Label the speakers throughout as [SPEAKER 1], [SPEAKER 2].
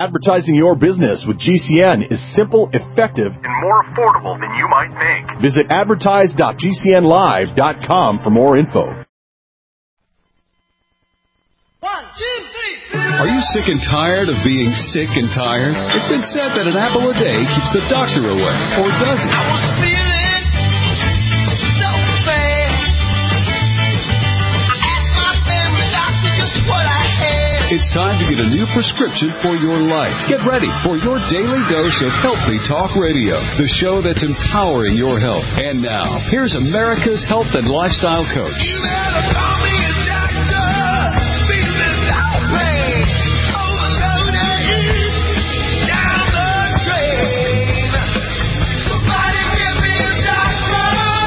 [SPEAKER 1] Advertising your business with GCN is simple, effective, and more affordable than you might think. Visit advertise.gcnlive.com for more info.
[SPEAKER 2] 1, 2, 3.
[SPEAKER 3] Are you sick and tired of being sick and tired? It's been said that an apple a day keeps the doctor away, or does it?
[SPEAKER 2] I was feeling so bad. I asked my family doctor just what I had.
[SPEAKER 3] It's time to get a new prescription for your life. Get ready for your daily dose of Healthy Talk Radio, the show that's empowering your health. And now, here's America's health and lifestyle coach.
[SPEAKER 2] You better call me a doctor. Feeling so bad. Overloaded. Down the drain. Somebody give me a doctor.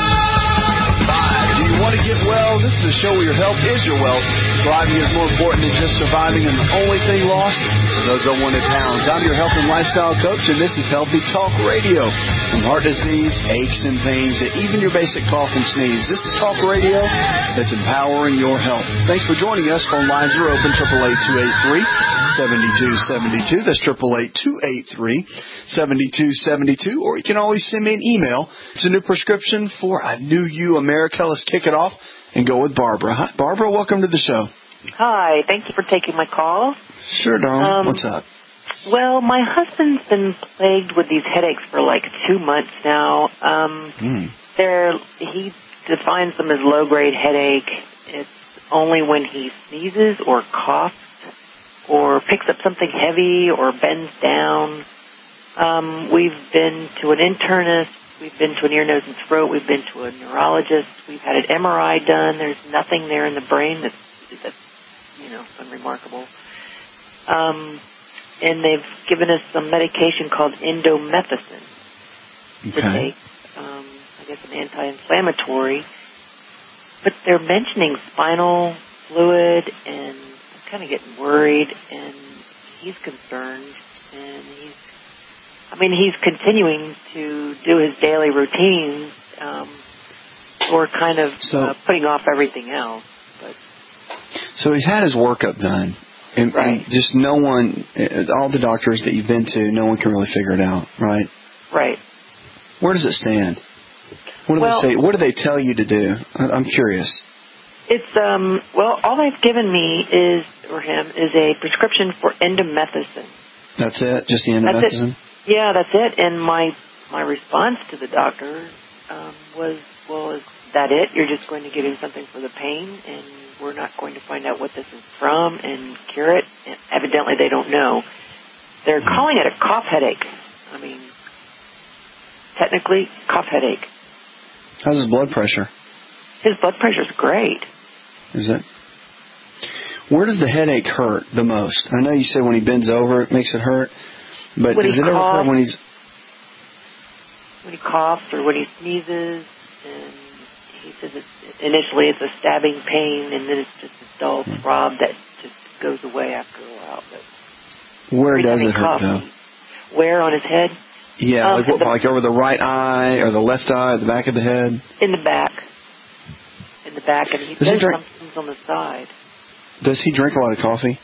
[SPEAKER 4] Do you want to get well? This is a show where your health is your wealth. Thriving is more important than just surviving, and the only thing lost is those unwanted pounds. I'm your health and lifestyle coach, and this is Healthy Talk Radio. From heart disease, aches and pains, to even your basic cough and sneeze, this is talk radio that's empowering your health. Thanks for joining us. Phone lines are open, 888-283-7272. That's 888-283-7272. Or you can always send me an email. It's a new prescription for a new you, America. Let's kick it off and go with Barbara. Hi, Barbara. Welcome to the show.
[SPEAKER 5] Hi. Thank you for taking my call.
[SPEAKER 4] Sure, Dawn. What's up?
[SPEAKER 5] Well, my husband's been plagued with these headaches for like 2 months now. He defines them as low-grade headache. It's only when he sneezes or coughs or picks up something heavy or bends down. We've been to an internist. We've been to an ear, nose, and throat. We've been to a neurologist. We've had an MRI done. There's nothing there in the brain that's unremarkable. And they've given us some medication called indomethacin to take, I guess an anti-inflammatory. But they're mentioning spinal fluid, and I'm kind of getting worried, and he's concerned, and he's continuing to do his daily routines. We're kind of putting off everything else.
[SPEAKER 4] So he's had his workup done. And just no one, all the doctors that you've been to, no one can really figure it out, right?
[SPEAKER 5] Right.
[SPEAKER 4] Where does it stand? What do they say? What do they tell you to do? I'm curious.
[SPEAKER 5] It's, all they've given me is a prescription for indomethacin.
[SPEAKER 4] That's it? Just the indomethacin?
[SPEAKER 5] Yeah, that's it. And my response to the doctor was, well, is that it? You're just going to give him something for the pain, and we're not going to find out what this is from and cure it? And evidently they don't know. They're calling it a cough headache. I mean, technically, cough headache.
[SPEAKER 4] How's his blood pressure?
[SPEAKER 5] His blood pressure's great.
[SPEAKER 4] Is it? Where does the headache hurt the most? I know you said when he bends over it makes it hurt, but does it ever hurt when he's...
[SPEAKER 5] When he coughs or when he sneezes, and he says initially it's a stabbing pain, and then it's just a dull throb that just goes away after a while. But
[SPEAKER 4] where does it hurt, though?
[SPEAKER 5] Where on his head?
[SPEAKER 4] Yeah, like over the right eye or the left eye, the back of the head?
[SPEAKER 5] In the back. In the back, and he does something on the side.
[SPEAKER 4] Does he drink a lot of coffee?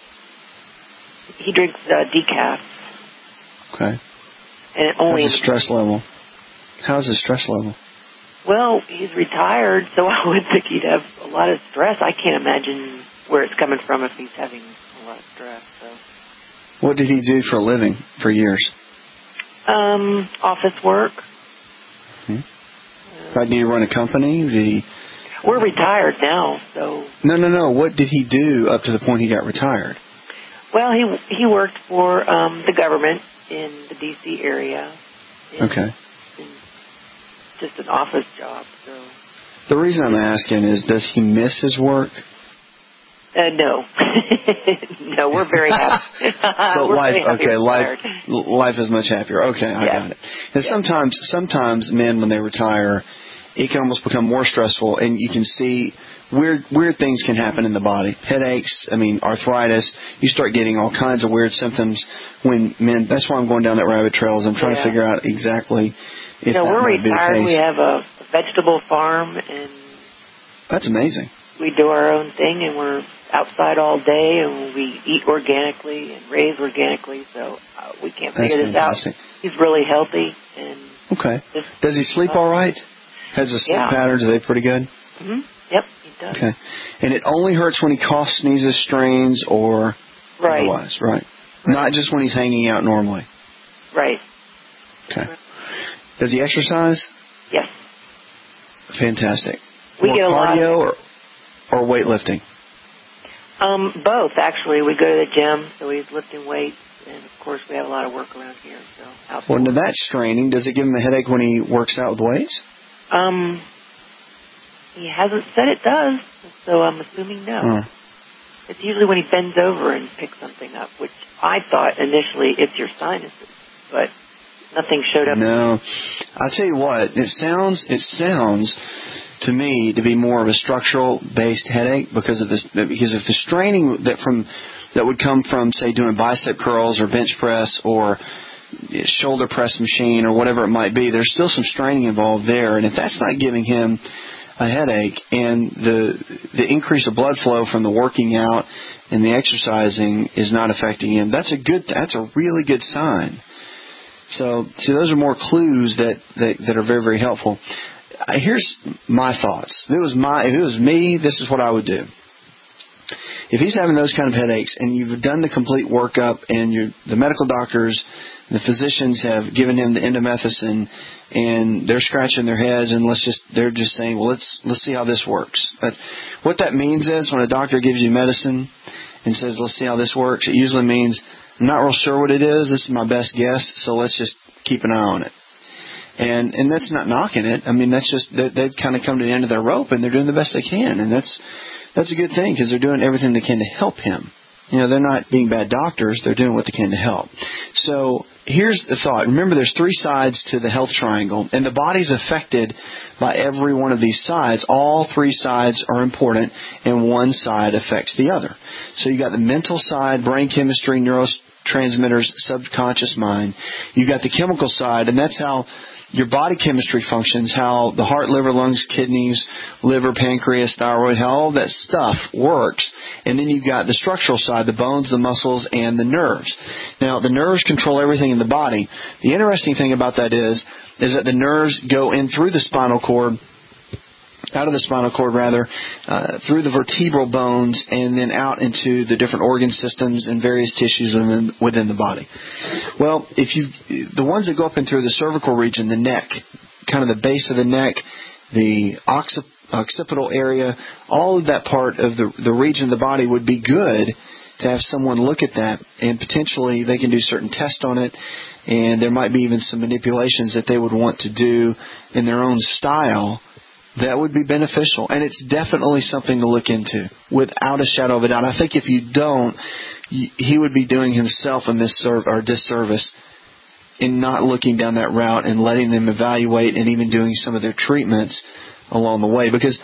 [SPEAKER 5] He drinks decaf.
[SPEAKER 4] Okay.
[SPEAKER 5] And only
[SPEAKER 4] how's his stress level? How's his stress level?
[SPEAKER 5] Well, he's retired, so I would think he'd have a lot of stress. I can't imagine where it's coming from if he's having a lot of stress. So.
[SPEAKER 4] What did he do for a living for years?
[SPEAKER 5] Office work.
[SPEAKER 4] Did he run a company?
[SPEAKER 5] We're retired now, so...
[SPEAKER 4] No. What did he do up to the point he got retired?
[SPEAKER 5] Well, he worked for the government in the D.C. area.
[SPEAKER 4] Okay.
[SPEAKER 5] Just an office job, so...
[SPEAKER 4] The reason I'm asking is, does he miss his work?
[SPEAKER 5] No. No, we're very happy.
[SPEAKER 4] So life is much happier. Okay, I got it. And sometimes men, when they retire, it can almost become more stressful, and you can see weird things can happen in the body. Headaches, arthritis. You start getting all kinds of weird symptoms when men. That's why I'm going down that rabbit trail. Is I'm trying to figure out exactly if that
[SPEAKER 5] we're
[SPEAKER 4] might be the
[SPEAKER 5] retired.
[SPEAKER 4] case.
[SPEAKER 5] We have a vegetable farm, and
[SPEAKER 4] that's amazing.
[SPEAKER 5] we do our own thing, and we're outside all day, and we eat organically and raise organically, so we can't figure this out. He's really healthy. And
[SPEAKER 4] okay. Does he sleep all right? Has his sleep patterns, are they pretty good?
[SPEAKER 5] Mm-hmm. Yep, he does.
[SPEAKER 4] Okay. And it only hurts when he coughs, sneezes, strains, or otherwise, right? Not just when he's hanging out normally.
[SPEAKER 5] Right.
[SPEAKER 4] Okay. Does he exercise?
[SPEAKER 5] Yes.
[SPEAKER 4] Fantastic.
[SPEAKER 5] We
[SPEAKER 4] More
[SPEAKER 5] get a
[SPEAKER 4] cardio
[SPEAKER 5] lot
[SPEAKER 4] or weightlifting?
[SPEAKER 5] Both, actually. We go to the gym, so he's lifting weights, and of course we have a lot of work around here. So
[SPEAKER 4] well, now that's straining. Does it give him a headache when he works out with weights?
[SPEAKER 5] He hasn't said it does, so I'm assuming no. It's usually when he bends over and picks something up, which I thought initially it's your sinuses, but nothing showed up.
[SPEAKER 4] No. I'll tell you what, it sounds to me to be more of a structural-based headache because of this. Because if the straining that would come from, say, doing bicep curls or bench press or shoulder press machine or whatever it might be, there's still some straining involved there. And if that's not giving him a headache and the increase of blood flow from the working out and the exercising is not affecting him, that's a really good sign. So, see, those are more clues that are very, very helpful. Here's my thoughts. If it was me, this is what I would do. If he's having those kind of headaches and you've done the complete workup and the medical doctors, the physicians have given him the endomethacin and they're scratching their heads and they're just saying, well, let's see how this works. But what that means is when a doctor gives you medicine and says, let's see how this works, it usually means, I'm not real sure what it is. This is my best guess, so let's just keep an eye on it. And that's not knocking it. I mean, that's just they've kind of come to the end of their rope and they're doing the best they can, and that's a good thing because they're doing everything they can to help him. They're not being bad doctors. They're doing what they can to help. So here's the thought. Remember, there's three sides to the health triangle, and the body's affected by every one of these sides. All three sides are important, and one side affects the other. So you got the mental side, brain chemistry, neurotransmitters, subconscious mind. You got the chemical side, and that's how your body chemistry functions, how the heart, liver, lungs, kidneys, liver, pancreas, thyroid, how all that stuff works. And then you've got the structural side, the bones, the muscles, and the nerves. Now, the nerves control everything in the body. The interesting thing about that is that the nerves go in through the spinal cord, out of the spinal cord rather, through the vertebral bones, and then out into the different organ systems and various tissues within the body. Well, the ones that go up and through the cervical region, the neck, kind of the base of the neck, the occipital area, all of that part of the region of the body would be good to have someone look at that, and potentially they can do certain tests on it, and there might be even some manipulations that they would want to do in their own style. That would be beneficial, and it's definitely something to look into, without a shadow of a doubt. I think if you don't, he would be doing himself a disservice in not looking down that route and letting them evaluate and even doing some of their treatments along the way. Because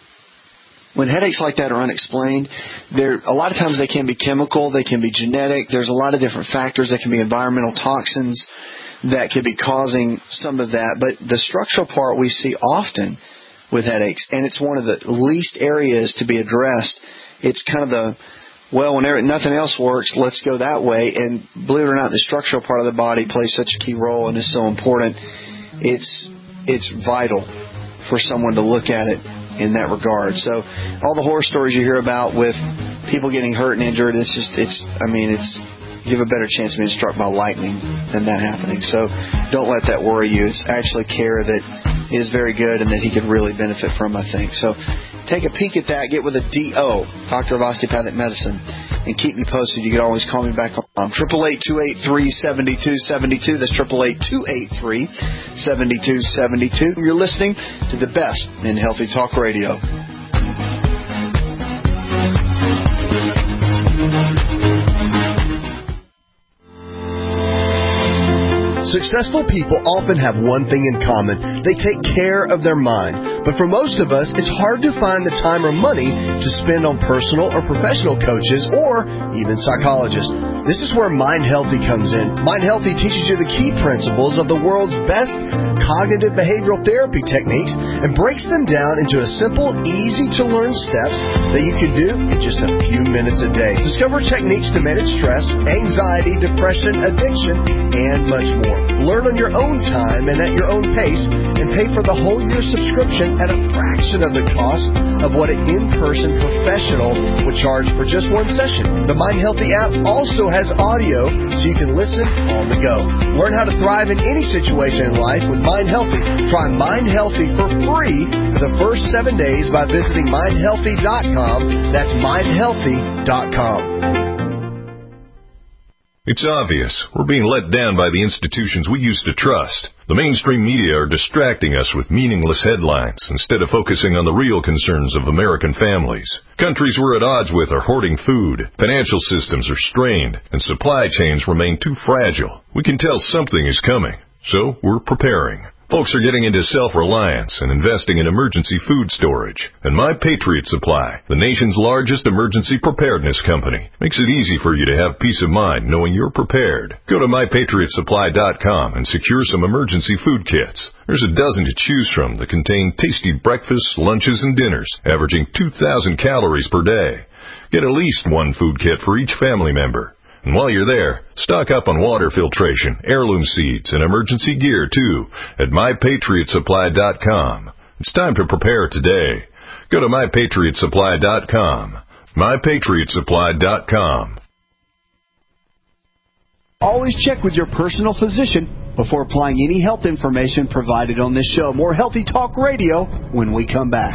[SPEAKER 4] when headaches like that are unexplained, a lot of times they can be chemical, they can be genetic. There's a lot of different factors. That can be environmental toxins that could be causing some of that. But the structural part we see often with headaches, and it's one of the least areas to be addressed. It's kind of whenever nothing else works, let's go that way. And believe it or not, the structural part of the body plays such a key role and is so important. It's vital for someone to look at it in that regard. So all the horror stories you hear about with people getting hurt and injured, you have a better chance of being struck by lightning than that happening. So don't let that worry you. It's actually care that is very good and that he could really benefit from, I think. So take a peek at that. Get with a DO, Doctor of Osteopathic Medicine, and keep me posted. You can always call me back on 888-283-7272. That's 888-283-7272. You're listening to the best in Healthy Talk Radio.
[SPEAKER 6] Successful people often have one thing in common. They take care of their mind. But for most of us, it's hard to find the time or money to spend on personal or professional coaches or even psychologists. This is where Mind Healthy comes in. Mind Healthy teaches you the key principles of the world's best cognitive behavioral therapy techniques and breaks them down into a simple, easy-to-learn steps that you can do in just a few minutes a day. Discover techniques to manage stress, anxiety, depression, addiction, and much more. Learn on your own time and at your own pace, and pay for the whole year subscription at a fraction of the cost of what an in-person professional would charge for just one session. The Mind Healthy app also has audio so you can listen on the go. Learn how to thrive in any situation in life with Mind Healthy. Try Mind Healthy for free for the first 7 days by visiting mindhealthy.com. That's mindhealthy.com.
[SPEAKER 7] It's obvious. We're being let down by the institutions we used to trust. The mainstream media are distracting us with meaningless headlines instead of focusing on the real concerns of American families. Countries we're at odds with are hoarding food, financial systems are strained, and supply chains remain too fragile. We can tell something is coming, so we're preparing. Folks are getting into self-reliance and investing in emergency food storage. And My Patriot Supply, the nation's largest emergency preparedness company, makes it easy for you to have peace of mind knowing you're prepared. Go to MyPatriotSupply.com and secure some emergency food kits. There's a dozen to choose from that contain tasty breakfasts, lunches, and dinners, averaging 2,000 calories per day. Get at least one food kit for each family member. And while you're there, stock up on water filtration, heirloom seeds, and emergency gear, too, at MyPatriotSupply.com. It's time to prepare today. Go to MyPatriotSupply.com. MyPatriotSupply.com.
[SPEAKER 4] Always check with your personal physician before applying any health information provided on this show. More Healthy Talk Radio when we come back.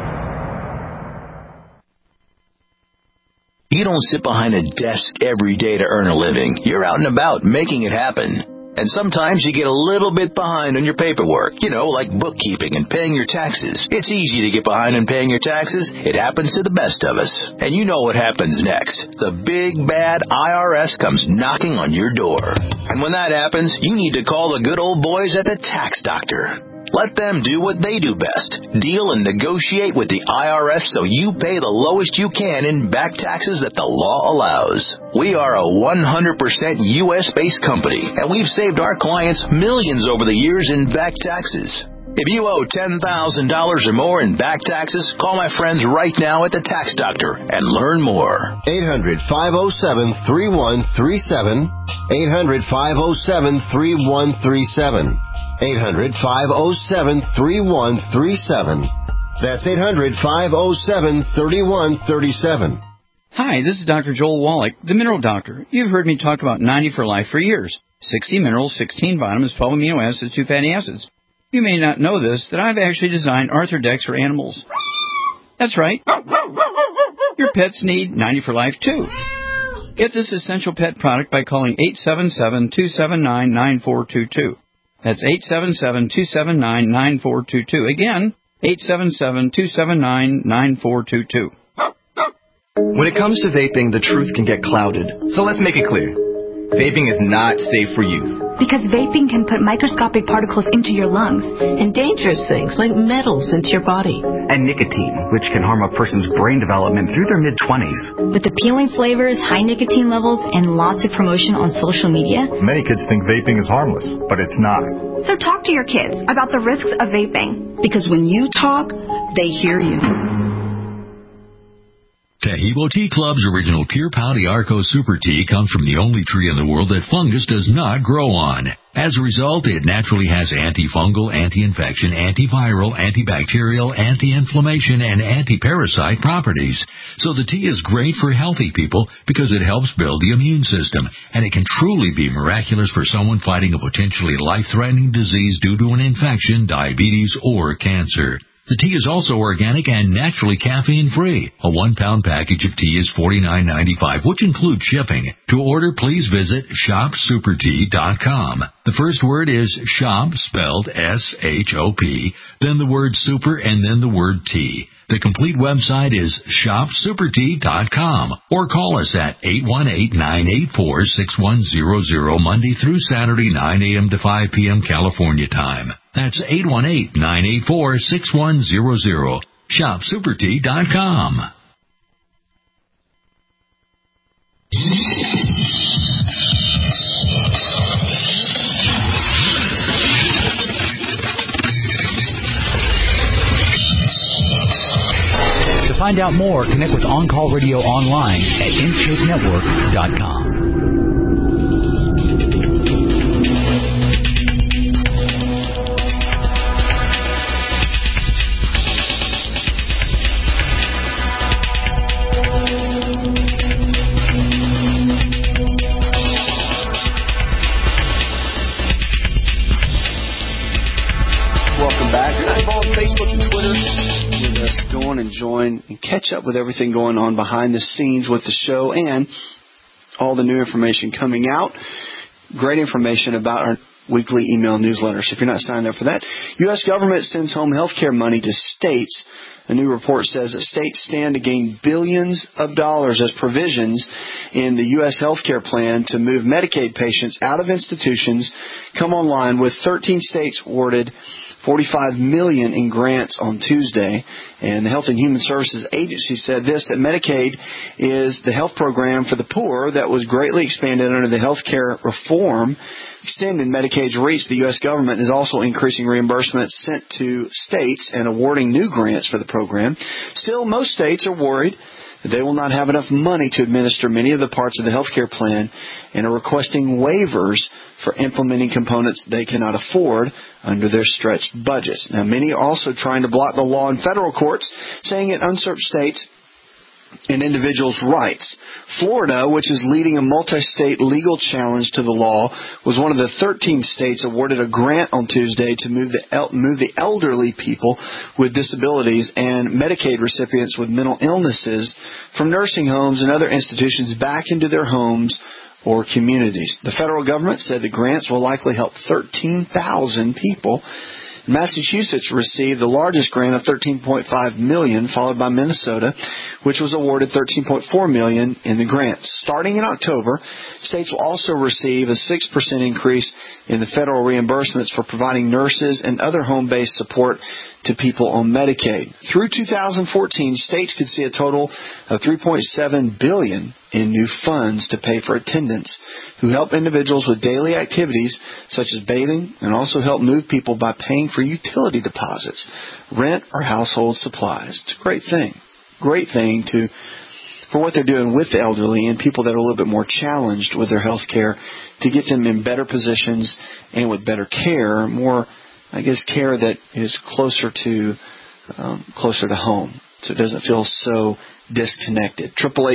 [SPEAKER 8] You don't sit behind a desk every day to earn a living. You're out and about making it happen. And sometimes you get a little bit behind on your paperwork, like bookkeeping and paying your taxes. It's easy to get behind on paying your taxes. It happens to the best of us. And you know what happens next. The big, bad IRS comes knocking on your door. And when that happens, you need to call the good old boys at the Tax Doctor. Let them do what they do best. Deal and negotiate with the IRS so you pay the lowest you can in back taxes that the law allows. We are a 100% U.S.-based company, and we've saved our clients millions over the years in back taxes. If you owe $10,000 or more in back taxes, call my friends right now at the Tax Doctor and learn more.
[SPEAKER 9] 800-507-3137. 800-507-3137. 800-507-3137. That's 800-507-3137.
[SPEAKER 10] Hi, this is Dr. Joel Wallach, the Mineral Doctor. You've heard me talk about 90 for Life for years. 60 minerals, 16 vitamins, 12 amino acids, 2 fatty acids. You may not know this, that I've actually designed Arthrodex for animals. That's right. Your pets need 90 for Life, too. Get this essential pet product by calling 877-279-9422. That's 877-279-9422. Again, 877-279-9422.
[SPEAKER 11] When it comes to vaping, the truth can get clouded. So let's make it clear. Vaping is not safe for youth.
[SPEAKER 12] Because vaping can put microscopic particles into your lungs.
[SPEAKER 13] And dangerous things like metals into your body.
[SPEAKER 14] And nicotine, which can harm a person's brain development through their mid-20s.
[SPEAKER 12] With appealing flavors, high nicotine levels, and lots of promotion on social media.
[SPEAKER 15] Many kids think vaping is harmless, but it's not.
[SPEAKER 12] So talk to your kids about the risks of vaping.
[SPEAKER 13] Because when you talk, they hear you.
[SPEAKER 16] Taheebo Tea Club's original Pure Pau D'Arco Super Tea comes from the only tree in the world that fungus does not grow on. As a result, it naturally has antifungal, anti-infection, antiviral, antibacterial, anti-inflammation, and anti-parasite properties. So the tea is great for healthy people because it helps build the immune system, and it can truly be miraculous for someone fighting a potentially life-threatening disease due to an infection, diabetes, or cancer. The tea is also organic and naturally caffeine-free. A 1-pound package of tea is $49.95, which includes shipping. To order, please visit shopsupertea.com. The first word is shop, spelled S-H-O-P, then the word super, and then the word tea. The complete website is shopsupertea.com or call us at 818-984-6100 Monday through Saturday, 9 a.m. to 5 p.m. California time. That's 818-984-6100. shopsupertea.com.
[SPEAKER 17] To find out more, connect with On Call Radio online at InShapeNetwork.com.
[SPEAKER 4] Welcome back. You're not involved in Facebook and Twitter. With us, go on and join and catch up with everything going on behind the scenes with the show and all the new information coming out. Great information about our weekly email newsletters. If you're not signed up for that, U.S. government sends home health care money to states. A new report says that states stand to gain billions of dollars as provisions in the U.S. health care plan to move Medicaid patients out of institutions come online, with 13 states awarded $45 million in grants on Tuesday. And the Health and Human Services Agency said this, that Medicaid is the health program for the poor that was greatly expanded under the health care reform. Extending Medicaid's reach, the U.S. government is also increasing reimbursements sent to states and awarding new grants for the program. Still, most states are worried that they will not have enough money to administer many of the parts of the health care plan and are requesting waivers for implementing components they cannot afford under their stretched budgets. Now, many are also trying to block the law in federal courts, saying it usurps states and individuals' rights. Florida, which is leading a multi-state legal challenge to the law, was one of the 13 states awarded a grant on Tuesday to move the elderly people with disabilities and Medicaid recipients with mental illnesses from nursing homes and other institutions back into their homes or communities. The federal government said the grants will likely help 13,000 people. Massachusetts received the largest grant of $13.5 million, followed by Minnesota, which was awarded $13.4 million in the grants. Starting in October, states will also receive a 6% increase in the federal reimbursements for providing nurses and other home-based support to people on Medicaid. Through 2014, states could see a total of $3.7 billion in new funds to pay for attendants who help individuals with daily activities such as bathing, and also help move people by paying for utility deposits, rent, or household supplies. It's a great thing. Great thing for what they're doing with the elderly and people that are a little bit more challenged with their health care, to get them in better positions and with better care, more, I guess, care that is closer to home, so it doesn't feel so disconnected.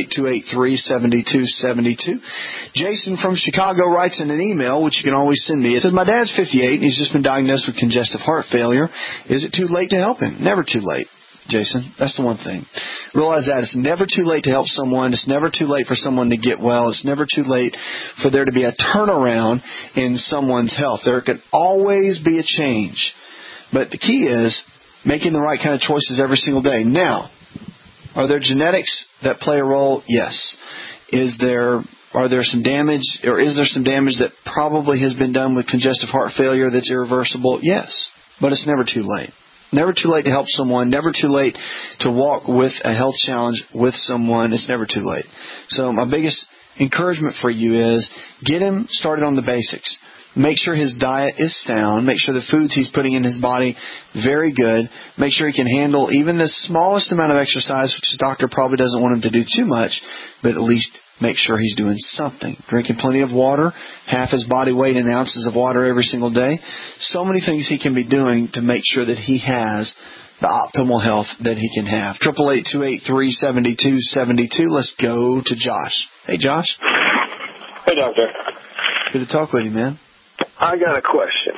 [SPEAKER 4] 888-283-7272. Jason from Chicago writes in an email, which you can always send me. It says, my dad's 58 and he's just been diagnosed with congestive heart failure. Is it too late to help him? Never too late, Jason. That's the one thing. Realize that it's never too late to help someone. It's never too late for someone to get well. It's never too late for there to be a turnaround in someone's health. There could always be a change. But the key is making the right kind of choices every single day. Now, are there genetics that play a role? Yes. Is there some damage that probably has been done with congestive heart failure that's irreversible? Yes. But it's never too late. Never too late to help someone. Never too late to walk with a health challenge with someone. It's never too late. So my biggest encouragement for you is get him started on the basics. Make sure his diet is sound. Make sure the foods he's putting in his body very good. Make sure he can handle even the smallest amount of exercise, which his doctor probably doesn't want him to do too much, but at least make sure he's doing something. Drinking plenty of water, half his body weight in ounces of water every single day. So many things he can be doing to make sure that he has the optimal health that he can have. 888-283-7272. Let's go to Josh. Hey, Josh.
[SPEAKER 18] Hey, Doctor.
[SPEAKER 4] Good to talk with you, man.
[SPEAKER 18] I got a question.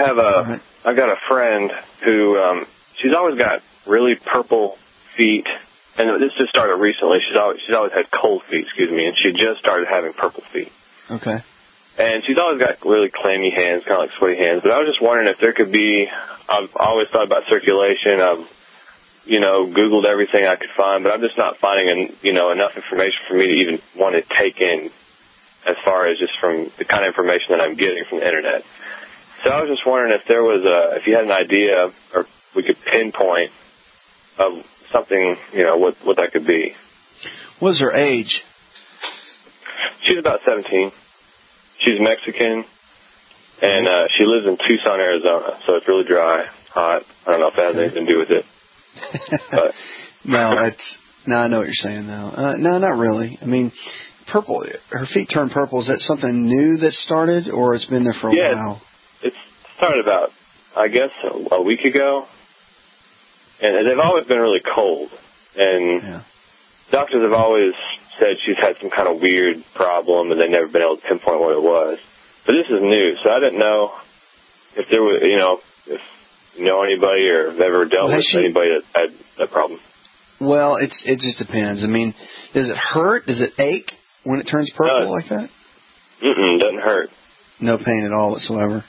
[SPEAKER 18] I got a friend who she's always got really purple feet, and this just started recently. She's always had cold feet, and she just started having purple feet.
[SPEAKER 4] Okay.
[SPEAKER 18] And she's always got really clammy hands, kind of like sweaty hands. But I was just wondering if there could be. I've always thought about circulation. Googled everything I could find, but I'm just not finding, enough information for me to even want to take in as far as just from the kind of information that I'm getting from the internet. So I was just wondering if you had an idea or we could pinpoint of something, what that could be.
[SPEAKER 4] What's her age?
[SPEAKER 18] She's about 17. She's Mexican, and she lives in Tucson, Arizona, so it's really dry, hot. I don't know if that has anything to do with it. But.
[SPEAKER 4] No, I know what you're saying, though. No, not really. I mean, purple, her feet turn purple. Is that something new that started, or it's been there for a while?
[SPEAKER 18] It started about, I guess, a week ago, and they've always been really cold, and doctors have always said she's had some kind of weird problem, and they've never been able to pinpoint what it was. But this is new, so I didn't know if there was, if you know anybody or have ever dealt with anybody that had that problem.
[SPEAKER 4] Well, it just depends. I mean, does it hurt? Does it ache when it turns purple like that?
[SPEAKER 18] Doesn't hurt.
[SPEAKER 4] No pain at all whatsoever?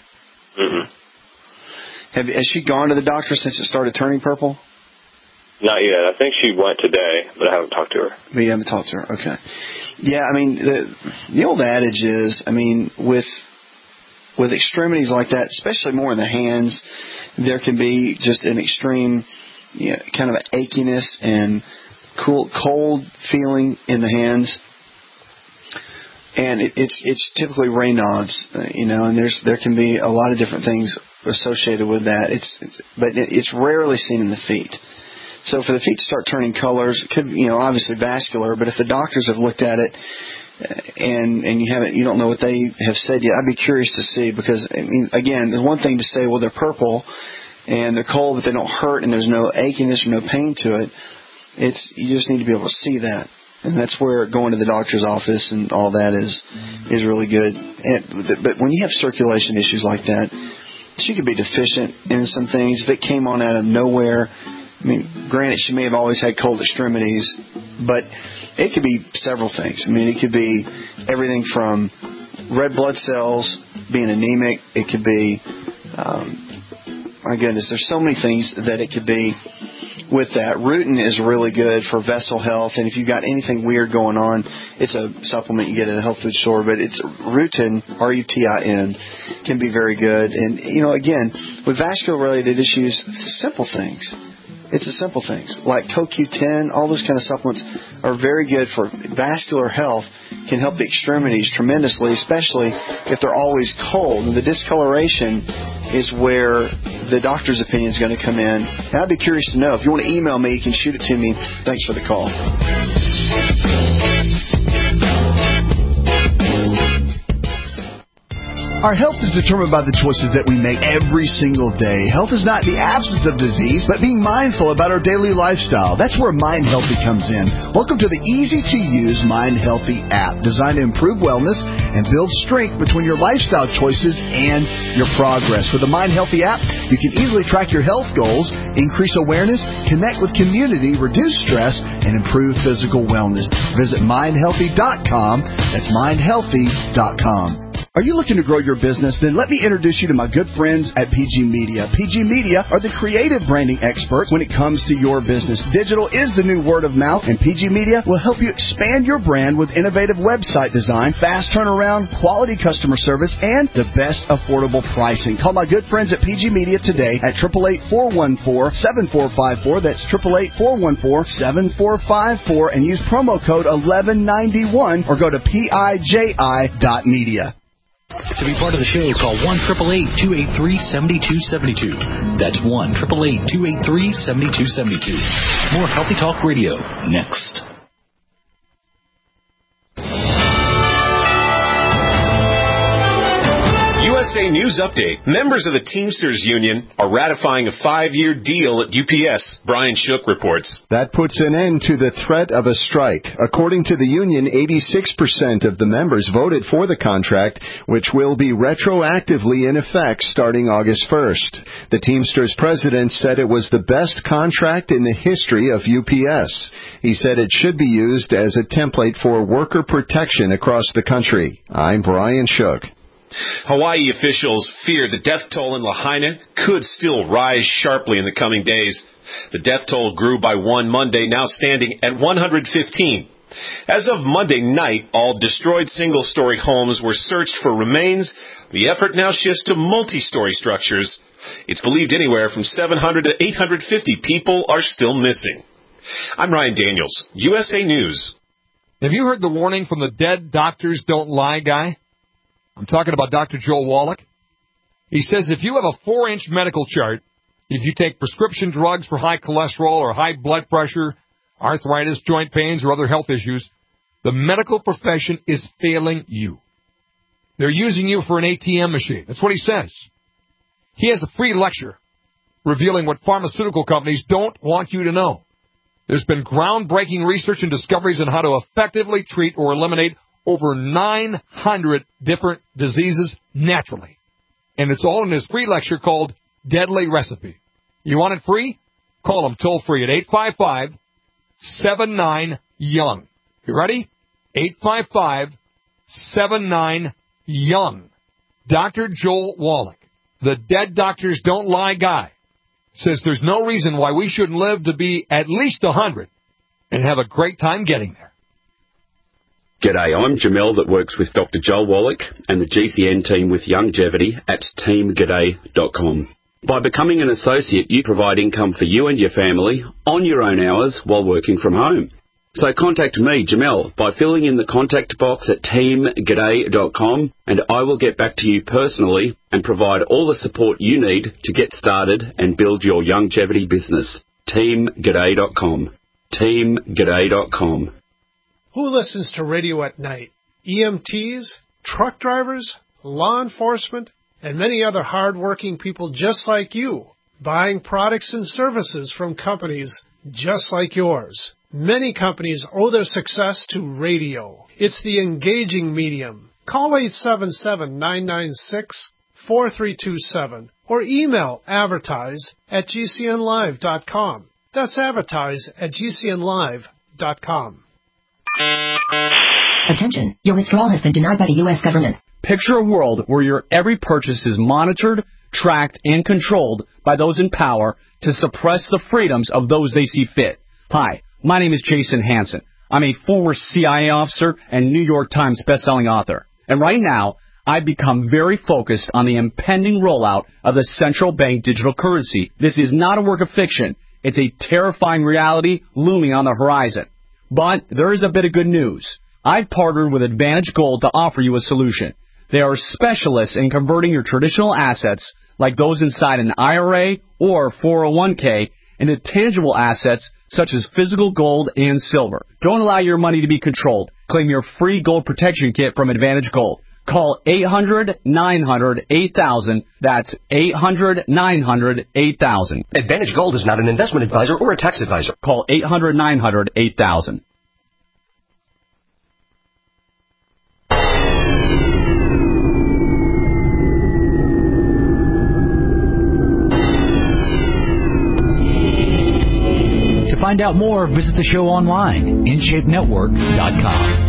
[SPEAKER 4] Has she gone to the doctor since it started turning purple?
[SPEAKER 18] Not yet. I think she went today, but I haven't talked to her.
[SPEAKER 4] But you haven't talked to her. Okay. Yeah, I mean, the old adage is, I mean, with extremities like that, especially more in the hands, there can be just an extreme, kind of an achiness and cold feeling in the hands. And it's typically Raynaud's, and there can be a lot of different things associated with that. But it's rarely seen in the feet. So for the feet to start turning colors, it could, obviously vascular, but if the doctors have looked at it and you don't know what they have said yet, I'd be curious to see, because, I mean, again, there's one thing to say, well, they're purple and they're cold, but they don't hurt and there's no achiness or no pain to it. You just need to be able to see that. And that's where going to the doctor's office and all that is really good. But when you have circulation issues like that, she could be deficient in some things. If it came on out of nowhere, I mean, granted, she may have always had cold extremities, but it could be several things. I mean, it could be everything from red blood cells being anemic. It could be, my goodness, there's so many things that it could be with that. Rutin is really good for vessel health, and if you've got anything weird going on, it's a supplement you get at a health food store, but it's Rutin, R-U-T-I-N, can be very good. And, again, with vascular-related issues, simple things. It's the simple things like CoQ10, all those kind of supplements are very good for vascular health, can help the extremities tremendously, especially if they're always cold. And the discoloration is where the doctor's opinion is going to come in. And I'd be curious to know. If you want to email me, you can shoot it to me. Thanks for the call.
[SPEAKER 6] Our health is determined by the choices that we make every single day. Health is not the absence of disease, but being mindful about our daily lifestyle. That's where Mind Healthy comes in. Welcome to the easy-to-use Mind Healthy app, designed to improve wellness and build strength between your lifestyle choices and your progress. With the Mind Healthy app, you can easily track your health goals, increase awareness, connect with community, reduce stress, and improve physical wellness. Visit mindhealthy.com. That's mindhealthy.com. Are you looking to grow your business? Then let me introduce you to my good friends at PG Media. PG Media are the creative branding experts when it comes to your business. Digital is the new word of mouth, and PG Media will help you expand your brand with innovative website design, fast turnaround, quality customer service, and the best affordable pricing. Call my good friends at PG Media today at 888-414-7454. That's 888-414-7454, and use promo code 1191 or go to PIJI.media.
[SPEAKER 17] To be part of the show, call 1-888-283-7272. That's 1-888-283-7272. More Healthy Talk Radio next.
[SPEAKER 1] USA News Update. Members of the Teamsters Union are ratifying a 5-year deal at UPS. Brian Shook reports.
[SPEAKER 19] That puts an end to the threat of a strike. According to the union, 86% of the members voted for the contract, which will be retroactively in effect starting August 1st. The Teamsters president said it was the best contract in the history of UPS. He said it should be used as a template for worker protection across the country. I'm Brian Shook.
[SPEAKER 1] Hawaii officials fear the death toll in Lahaina could still rise sharply in the coming days. The death toll grew by one Monday, now standing at 115. As of Monday night, all destroyed single-story homes were searched for remains. The effort now shifts to multi-story structures. It's believed anywhere from 700 to 850 people are still missing. I'm Ryan Daniels, USA News.
[SPEAKER 20] Have you heard the warning from the dead doctors don't lie guy? I'm talking about Dr. Joel Wallach. He says if you have a 4-inch medical chart, if you take prescription drugs for high cholesterol or high blood pressure, arthritis, joint pains, or other health issues, the medical profession is failing you. They're using you for an ATM machine. That's what he says. He has a free lecture revealing what pharmaceutical companies don't want you to know. There's been groundbreaking research and discoveries on how to effectively treat or eliminate over 900 different diseases naturally. And it's all in his free lecture called Deadly Recipe. You want it free? Call him toll free at 855-79-YOUNG. You ready? 855-79-YOUNG. Dr. Joel Wallach, the dead doctors don't lie guy, says there's no reason why we shouldn't live to be at least 100 and have a great time getting there.
[SPEAKER 21] G'day, I'm Jamel that works with Dr. Joel Wallach and the GCN team with Longevity at teamg'day.com. By becoming an associate, you provide income for you and your family on your own hours while working from home. So contact me, Jamel, by filling in the contact box at teamg'day.com, and I will get back to you personally and provide all the support you need to get started and build your longevity business. teamg'day.com. teamg'day.com.
[SPEAKER 22] Who listens to radio at night? EMTs, truck drivers, law enforcement, and many other hard-working people just like you, buying products and services from companies just like yours. Many companies owe their success to radio. It's the engaging medium. Call 877-996-4327 or email advertise@gcnlive.com. That's advertise@gcnlive.com.
[SPEAKER 23] Attention, your withdrawal has been denied by the U.S. government.
[SPEAKER 24] Picture a world where your every purchase is monitored, tracked, and controlled by those in power to suppress the freedoms of those they see fit. Hi, my name is Jason Hansen. I'm a former CIA officer and New York Times bestselling author. And right now, I've become very focused on the impending rollout of the central bank digital currency. This is not a work of fiction. It's a terrifying reality looming on the horizon. But there is a bit of good news. I've partnered with Advantage Gold to offer you a solution. They are specialists in converting your traditional assets, like those inside an IRA or 401k, into tangible assets such as physical gold and silver. Don't allow your money to be controlled. Claim your free gold protection kit from Advantage Gold. Call 800-900-8000. That's 800-900-8000.
[SPEAKER 25] Advantage Gold is not an investment advisor or a tax advisor.
[SPEAKER 24] Call 800-900-8000.
[SPEAKER 17] To find out more, visit the show online, InShapeNetwork.com.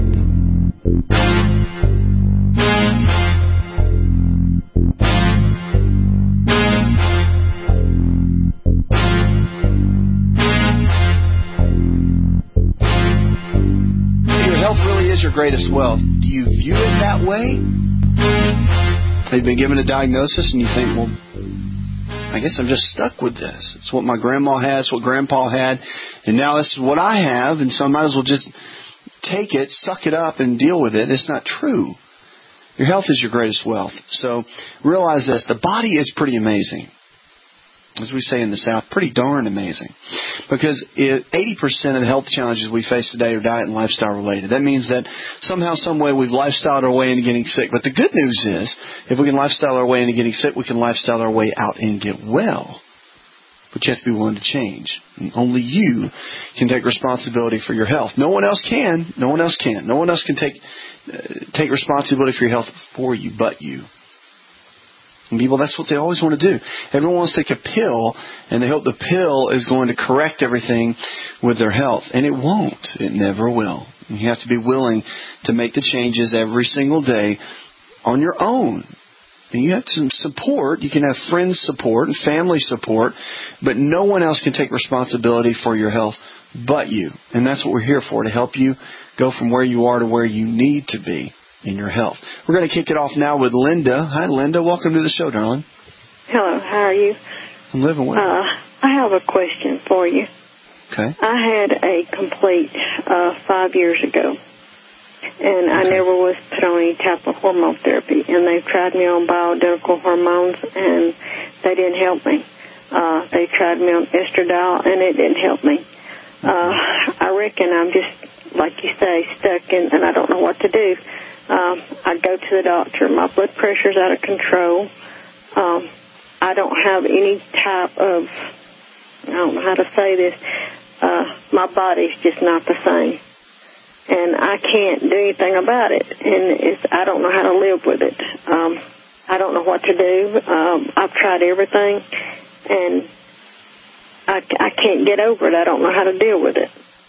[SPEAKER 4] Your health really is your greatest wealth. Do you view it that way? Have you been given a diagnosis and you think, well, I guess I'm just stuck with this. It's what my grandma had, it's what grandpa had, and now this is what I have, and so I might as well just take it, suck it up, and deal with it. It's not true. Your health is your greatest wealth. So realize this. The body is pretty amazing. As we say in the South, pretty darn amazing. Because 80% of the health challenges we face today are diet and lifestyle related. That means that somehow, some way, we've lifestyled our way into getting sick. But the good news is, if we can lifestyle our way into getting sick, we can lifestyle our way out and get well. But you have to be willing to change. And only you can take responsibility for your health. No one else can. No one else can. No one else can take responsibility for your health for you but you. And people, that's what they always want to do. Everyone wants to take a pill, and they hope the pill is going to correct everything with their health. And it won't. It never will. And you have to be willing to make the changes every single day on your own. And you have some support. You can have friends' support and family support, but no one else can take responsibility for your health but you. And that's what we're here for, to help you go from where you are to where you need to be in your health. We're going to kick it off now with Linda. Hi, Linda. Welcome to the show, darling.
[SPEAKER 2] Hello. How are you?
[SPEAKER 4] I'm living well.
[SPEAKER 2] I have a question for you.
[SPEAKER 4] Okay.
[SPEAKER 2] I had a complete 5 years ago, and I never was put on any type of hormone therapy, and they tried me on bioidentical hormones, and they didn't help me. They tried me on estradiol, and it didn't help me. I reckon I'm just, like you say, stuck in, and I don't know what to do. I go to the doctor. My blood pressure's out of control. I don't have any type of, I don't know how to say this, my body's just not the same. And I can't do anything about it. And I don't know how to live with it. I don't know what to do. I've tried everything, and I can't get over it. I don't know how to deal with it.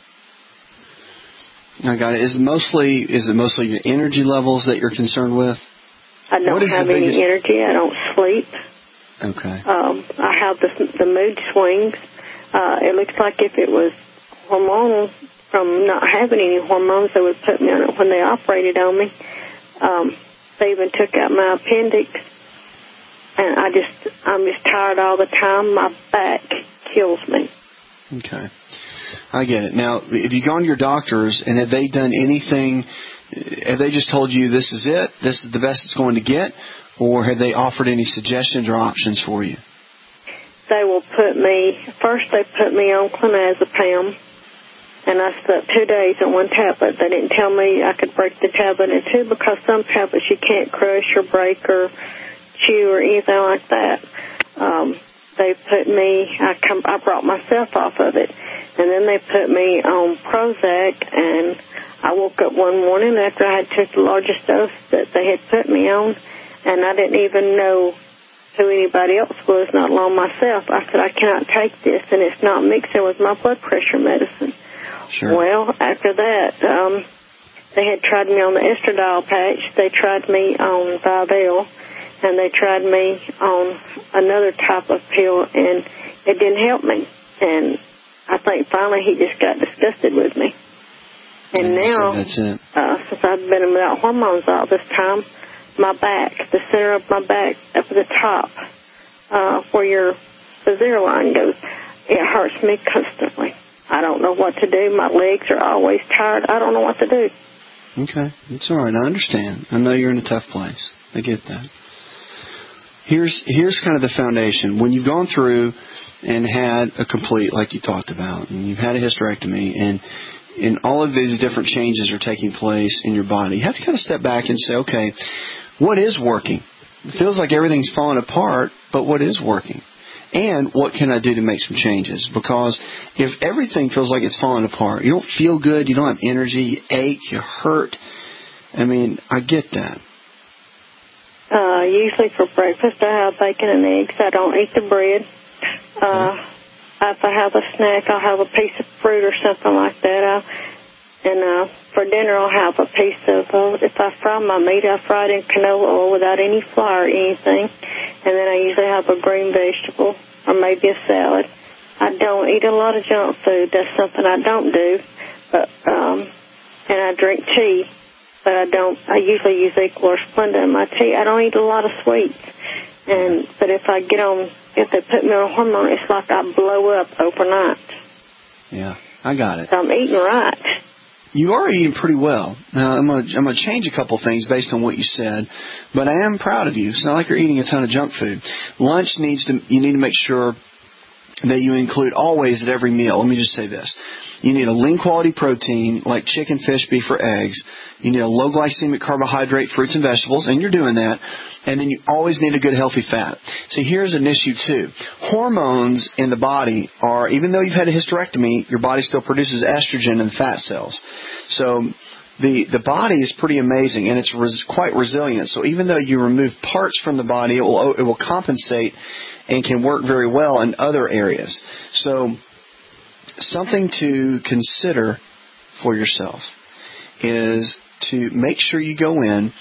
[SPEAKER 4] I got it. Is it mostly your energy levels that you're concerned with?
[SPEAKER 2] I don't have any energy. I don't sleep.
[SPEAKER 4] Okay.
[SPEAKER 2] I have the mood swings. It looks like if it was hormonal from not having any hormones, they would put me on it when they operated on me. They even took out my appendix. And I'm just tired all the time. My back kills me.
[SPEAKER 4] Okay. I get it. Now, have you gone to your doctors, and have they done anything? Have they just told you this is it, this is the best it's going to get, or have they offered any suggestions or options for you?
[SPEAKER 2] They will first they put me on clonazepam, and I slept 2 days on one tablet. They didn't tell me I could break the tablet in two, because some tablets you can't crush or break or chew or anything like that. They put me, I brought myself off of it, and then they put me on Prozac, and I woke up one morning after I had took the largest dose that they had put me on, and I didn't even know who anybody else was, not alone myself. I said, I cannot take this, and it's not mixing with my blood pressure medicine.
[SPEAKER 4] Sure.
[SPEAKER 2] Well, after that, they had tried me on the estradiol patch. They tried me on Vivel, and they tried me on another type of pill, and it didn't help me. And I think finally he just got disgusted with me. And now,
[SPEAKER 4] that's it.
[SPEAKER 2] Since I've been without hormones all this time, my back, the center of my back, up at the top, where your zero line goes, it hurts me constantly. I don't know what to do. My legs are always tired. I don't know what to do.
[SPEAKER 4] Okay. It's all right. I understand. I know you're in a tough place. I get that. Here's kind of the foundation. When you've gone through and had a complete, like you talked about, and you've had a hysterectomy, and all of these different changes are taking place in your body, you have to kind of step back and say, okay, what is working? It feels like everything's falling apart, but what is working? And what can I do to make some changes? Because if everything feels like it's falling apart, you don't feel good, you don't have energy, you ache, you hurt. I mean, I get that.
[SPEAKER 2] Usually for breakfast I have bacon and eggs. I don't eat the bread. If I have a snack, I'll have a piece of fruit or something like that. And for dinner I'll have a piece of, if I fry my meat, I fry it in canola oil without any flour or anything. And then I usually have a green vegetable or maybe a salad. I don't eat a lot of junk food. That's something I don't do. But and I drink tea. But I usually use Equal or Splenda in my tea. I don't eat a lot of sweets. But if they put me on a hormone, it's like I blow up overnight.
[SPEAKER 4] Yeah, I got it.
[SPEAKER 2] So I'm eating right.
[SPEAKER 4] You are eating pretty well. Now, I'm gonna change a couple things based on what you said, but I am proud of you. It's not like you're eating a ton of junk food. You need to make sure that you include always at every meal. Let me just say this. You need a lean quality protein like chicken, fish, beef, or eggs. You need a low glycemic carbohydrate, fruits and vegetables, and you're doing that. And then you always need a good healthy fat. So here's an issue too. Hormones in the body are, even though you've had a hysterectomy, your body still produces estrogen in the fat cells. So the body is pretty amazing, and it's quite resilient. So even though you remove parts from the body, it will compensate and can work very well in other areas. So something to consider for yourself is to make sure you go in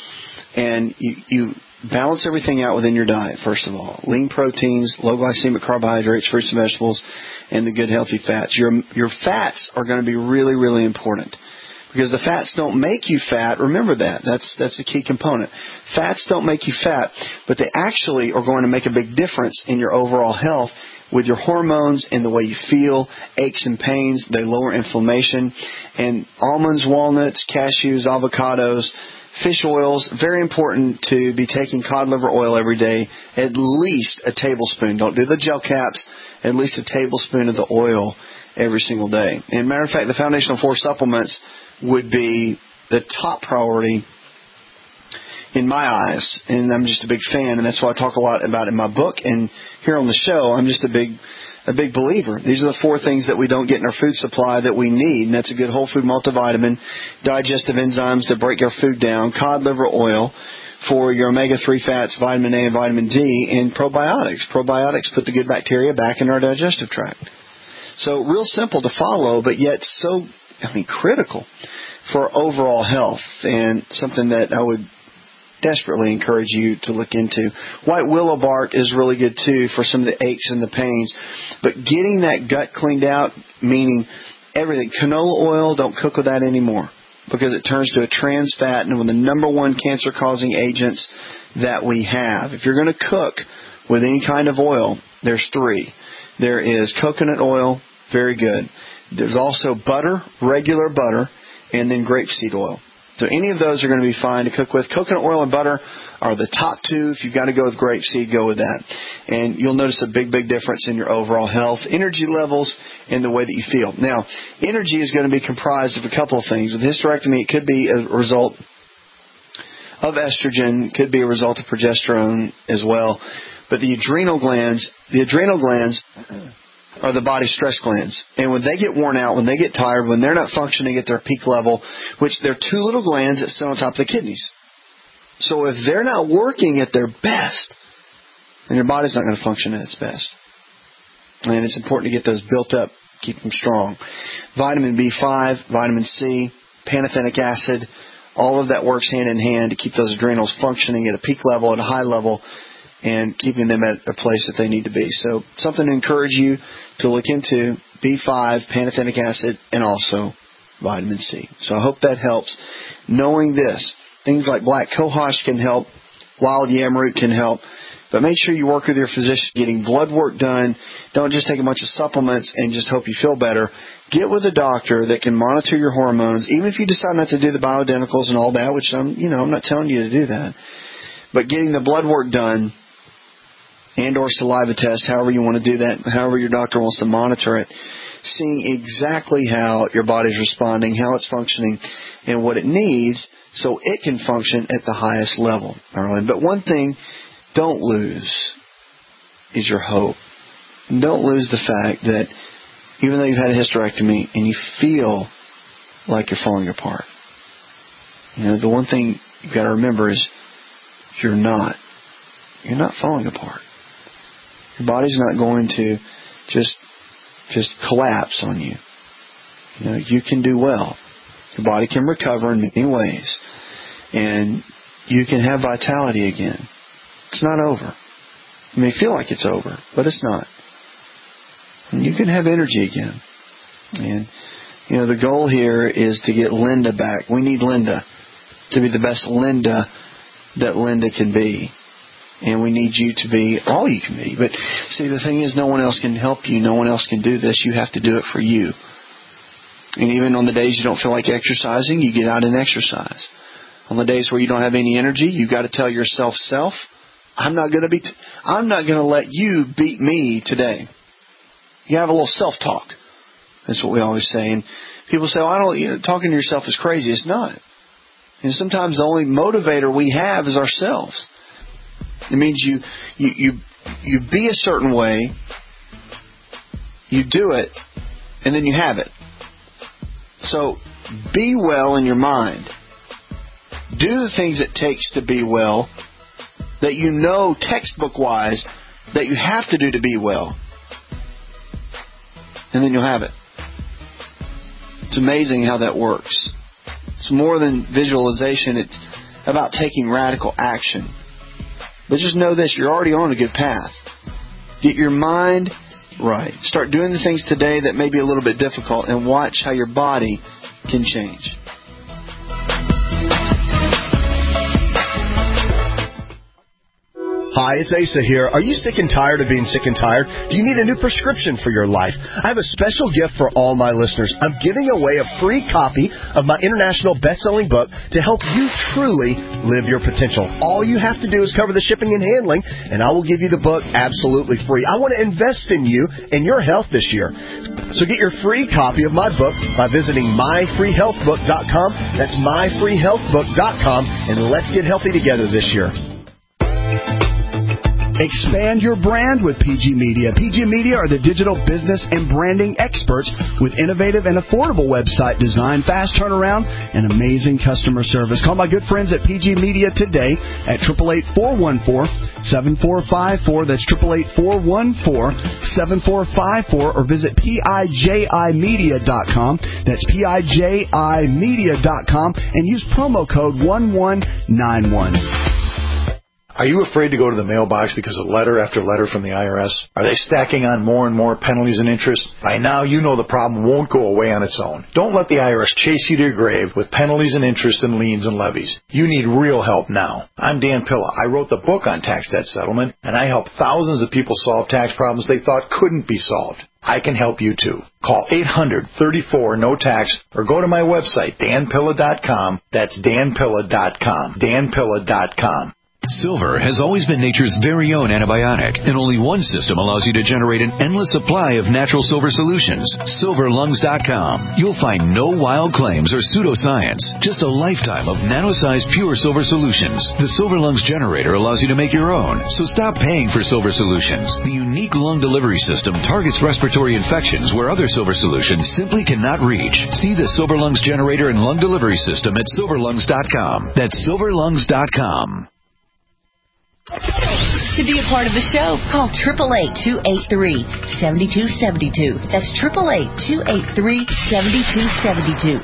[SPEAKER 3] And you balance everything out within your diet, first of all. Lean proteins, low glycemic carbohydrates, fruits and vegetables, and the good healthy fats. Your fats are going to be really, really important. Because the fats don't make you fat. Remember that. That's a key component. Fats don't make you fat, but they actually are going to make a big difference in your overall health with your hormones and the way you feel, aches and pains. They lower inflammation. And almonds, walnuts, cashews, avocados, fish oils, very important to be taking cod liver oil every day, at least a tablespoon. Don't do the gel caps, at least a tablespoon of the oil every single day. And matter of fact, the Foundational 4 supplements would be the top priority in my eyes. And I'm just a big fan, and that's why I talk a lot about in my book. And here on the show, I'm just a big believer. These are the 4 things that we don't get in our food supply that we need, and that's a good whole food multivitamin, digestive enzymes to break our food down, cod liver oil for your omega-3 fats, vitamin A and vitamin D, and probiotics. Probiotics put the good bacteria back in our digestive tract. So real simple to follow, but yet so critical for overall health, and something that I would desperately encourage you to look into. White willow bark is really good too for some of the aches and the pains. But getting that gut cleaned out, meaning everything. Canola oil, don't cook with that anymore because it turns to a trans fat and one of the number 1 cancer-causing agents that we have. If you're going to cook with any kind of oil, there's 3. There is coconut oil, very good. There's also butter, regular butter, and then grapeseed oil. So any of those are going to be fine to cook with. Coconut oil and butter are the top 2. If you've got to go with grapeseed, go with that. And you'll notice a big, big difference in your overall health, energy levels, and the way that you feel. Now, energy is going to be comprised of a couple of things. With hysterectomy, it could be a result of estrogen, could be a result of progesterone as well. But the adrenal glands are the body's stress glands. And when they get worn out, when they get tired, when they're not functioning at their peak level, which they're 2 little glands that sit on top of the kidneys. So if they're not working at their best, then your body's not going to function at its best. And it's important to get those built up, keep them strong. Vitamin B5, vitamin C, pantothenic acid, all of that works hand in hand to keep those adrenals functioning at a peak level, at a high level, and keeping them at a place that they need to be. So something to encourage you to look into, B5, pantothenic acid, and also vitamin C. So I hope that helps. Knowing this, things like black cohosh can help, wild yam root can help, but make sure you work with your physician, getting blood work done. Don't just take a bunch of supplements and just hope you feel better. Get with a doctor that can monitor your hormones, even if you decide not to do the bioidenticals and all that, which I'm not telling you to do that. But getting the blood work done and or saliva test, however you want to do that, however your doctor wants to monitor it, seeing exactly how your body's responding, how it's functioning, and what it needs so it can function at the highest level. All right? But one thing don't lose is your hope. Don't lose the fact that even though you've had a hysterectomy and you feel like you're falling apart, the one thing you've got to remember is you're not. You're not falling apart. Your body's not going to just collapse on you. You can do well. Your body can recover in many ways. And you can have vitality again. It's not over. You may feel like it's over, but it's not. And you can have energy again. And, the goal here is to get Linda back. We need Linda to be the best Linda that Linda can be. And we need you to be all you can be. But see, the thing is, no one else can help you. No one else can do this. You have to do it for you. And even on the days you don't feel like exercising, you get out and exercise. On the days where you don't have any energy, you've got to tell yourself, I'm not going to let you beat me today. You have a little self-talk. That's what we always say. And people say, talking to yourself is crazy. It's not. And sometimes the only motivator we have is ourselves. It means you be a certain way, you do it, and then you have it. So be well in your mind. Do the things it takes to be well that textbook-wise that you have to do to be well. And then you'll have it. It's amazing how that works. It's more than visualization. about taking radical action. But just know this, you're already on a good path. Get your mind right. Start doing the things today that may be a little bit difficult and watch how your body can change.
[SPEAKER 6] Hi, it's Asa here. Are you sick and tired of being sick and tired? Do you need a new prescription for your life? I have a special gift for all my listeners. I'm giving away a free copy of my international best-selling book to help you truly live your potential. All you have to do is cover the shipping and handling, and I will give you the book absolutely free. I want to invest in you and your health this year. So get your free copy of my book by visiting myfreehealthbook.com. That's myfreehealthbook.com, and let's get healthy together this year. Expand your brand with PG Media. PG Media are the digital business and branding experts with innovative and affordable website design, fast turnaround, and amazing customer service. Call my good friends at PG Media today at 888-414-7454. That's 888-414-7454, or visit PIJImedia.com. That's PIJImedia.com, and use promo code 1191.
[SPEAKER 5] Are you afraid to go to the mailbox because of letter after letter from the IRS? Are they stacking on more and more penalties and interest? By now, you know the problem won't go away on its own. Don't let the IRS chase you to your grave with penalties and interest and liens and levies. You need real help now. I'm Dan Pilla. I wrote the book on tax debt settlement, and I help thousands of people solve tax problems they thought couldn't be solved. I can help you too. Call 800-34-NO-TAX or go to my website, danpilla.com. That's danpilla.com. danpilla.com.
[SPEAKER 16] Silver has always been nature's very own antibiotic, and only one system allows you to generate an endless supply of natural silver solutions. SilverLungs.com. You'll find no wild claims or pseudoscience, just a lifetime of nano-sized pure silver solutions. The Silver Lungs generator allows you to make your own, so stop paying for silver solutions. The unique lung delivery system targets respiratory infections where other silver solutions simply cannot reach. See the Silver Lungs generator and lung delivery system at SilverLungs.com. That's SilverLungs.com.
[SPEAKER 23] To be a part of the show, call 888-283-7272. That's 888-283-7272.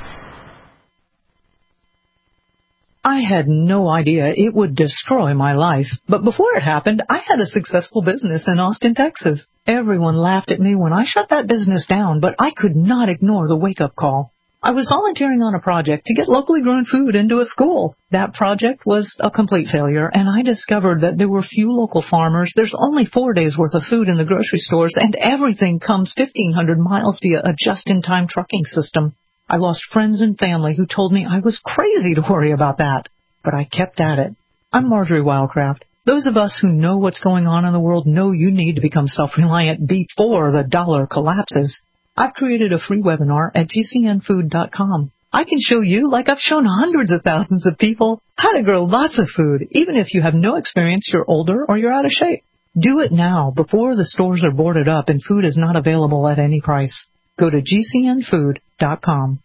[SPEAKER 7] I had no idea it would destroy my life. But before it happened, I had a successful business in Austin, Texas. Everyone laughed at me when I shut that business down, but I could not ignore the wake-up call. I was volunteering on a project to get locally grown food into a school. That project was a complete failure, and I discovered that there were few local farmers. There's only 4 days' worth of food in the grocery stores, and everything comes 1,500 miles via a just-in-time trucking system. I lost friends and family who told me I was crazy to worry about that, but I kept at it. I'm Marjorie Wildcraft. Those of us who know what's going on in the world know you need to become self-reliant before the dollar collapses. I've created a free webinar at GCNfood.com. I can show you, like I've shown hundreds of thousands of people, how to grow lots of food, even if you have no experience, you're older, or you're out of shape. Do it now, before the stores are boarded up and food is not available at any price. Go to GCNfood.com.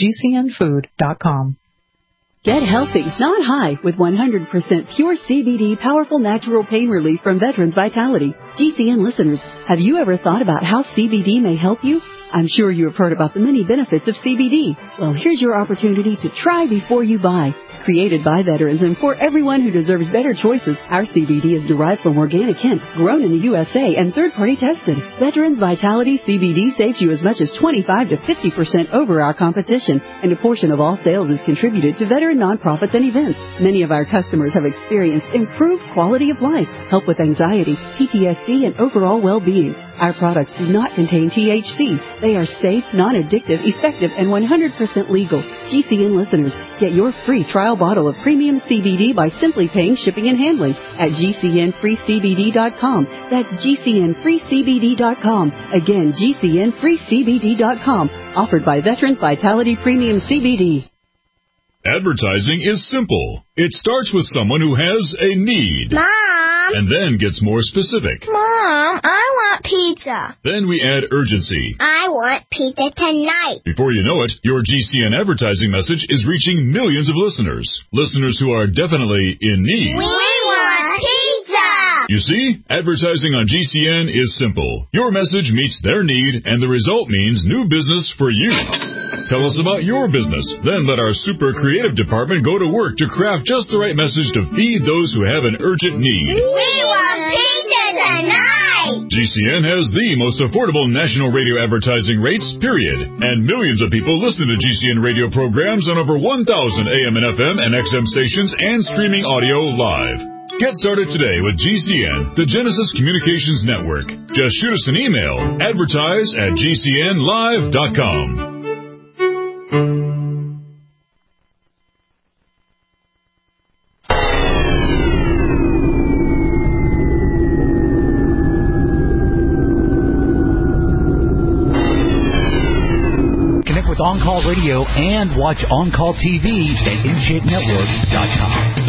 [SPEAKER 7] GCNfood.com.
[SPEAKER 8] Get healthy, not high, with 100% pure CBD powerful natural pain relief from Veterans Vitality. GCN listeners, have you ever thought about how CBD may help you? I'm sure you have heard about the many benefits of CBD. Well, here's your opportunity to try before you buy. Created by veterans and for everyone who deserves better choices, our CBD is derived from organic hemp, grown in the USA, and third-party tested. Veterans Vitality CBD saves you as much as 25 to 50% over our competition, and a portion of all sales is contributed to veteran nonprofits and events. Many of our customers have experienced improved quality of life, help with anxiety, PTSD, and overall well-being. Our products do not contain THC. They are safe, non-addictive, effective, and 100% legal. GCN listeners, get your free trial bottle of premium CBD by simply paying shipping and handling at GCNFreeCBD.com. That's GCNFreeCBD.com. Again, GCNFreeCBD.com. Offered by Veterans Vitality Premium CBD.
[SPEAKER 9] Advertising is simple. It starts with someone who has a need.
[SPEAKER 10] Mom!
[SPEAKER 9] And then gets more specific.
[SPEAKER 10] Mom, I want pizza.
[SPEAKER 9] Then we add urgency.
[SPEAKER 10] I want pizza tonight.
[SPEAKER 9] Before you know it, your GCN advertising message is reaching millions of listeners. Listeners who are definitely in need.
[SPEAKER 10] We want pizza!
[SPEAKER 9] You see, advertising on GCN is simple. Your message meets their need, and the result means new business for you. Tell us about your business. Then let our super creative department go to work to craft just the right message to feed those who have an urgent need.
[SPEAKER 10] We want pizza tonight!
[SPEAKER 9] GCN has the most affordable national radio advertising rates, period. And millions of people listen to GCN radio programs on over 1,000 AM and FM and XM stations and streaming audio live. Get started today with GCN, the Genesis Communications Network. Just shoot us an email, advertise@gcnlive.com.
[SPEAKER 17] Connect with On Call Radio and watch On Call TV at InShapeNetwork.com.